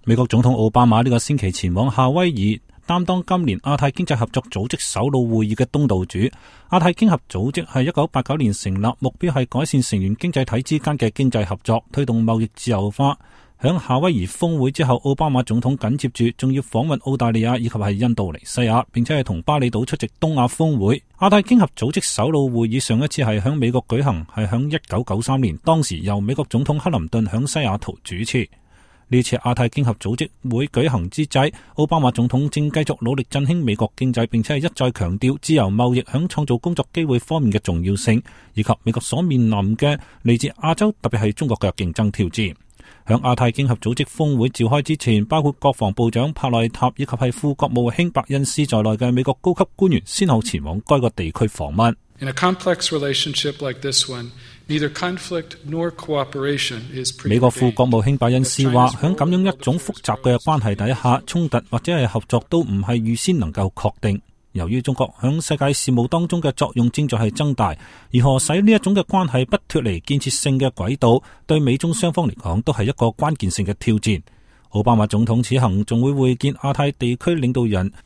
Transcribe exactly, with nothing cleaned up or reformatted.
美國總統奧巴馬呢個星期前往夏威夷，擔當今年亞太經濟合作組織首腦會議嘅東道主。亞太經合組織係一九八九年成立，目標係改善成員經濟體之間嘅經濟合作，推動貿易自由化。響夏威夷峰會之後，奧巴馬總統緊接住仲要訪問澳大利亞以及係印度尼西亞，並且係同巴厘島出席東亞峰會。亞太經合組織首腦會議上一次係響美國舉行，係響一九九三年，當時由美國總統克林頓響西雅圖主持。呢次亞太經合組織會舉行之際，奧巴馬總統正繼續努力振興美國經濟，並且係一再強調自由貿易響創造工作機會方面嘅重要性，以及美國所面臨嘅嚟自亞洲特別係中國嘅競爭挑戰。響亞太經合組織峰會召開之前，包括國防部長帕內塔以及係副國務卿伯恩斯在內嘅美國高級官員先後前往該個地區訪問。 In a complex relationship like this one, neither conflict nor cooperation is preordained. 美國副國務卿伯恩斯話，響咁樣一種複雜嘅關係底下，衝突或者係合作都唔係預先能夠確定。由於中國響世界事務當中嘅作用正在係增大，如何使呢一種嘅關係不脫離建設性嘅軌道，對美中雙方嚟講都係一個關鍵性嘅挑戰。奧巴馬總統此行仲會會見亞太地區領導人，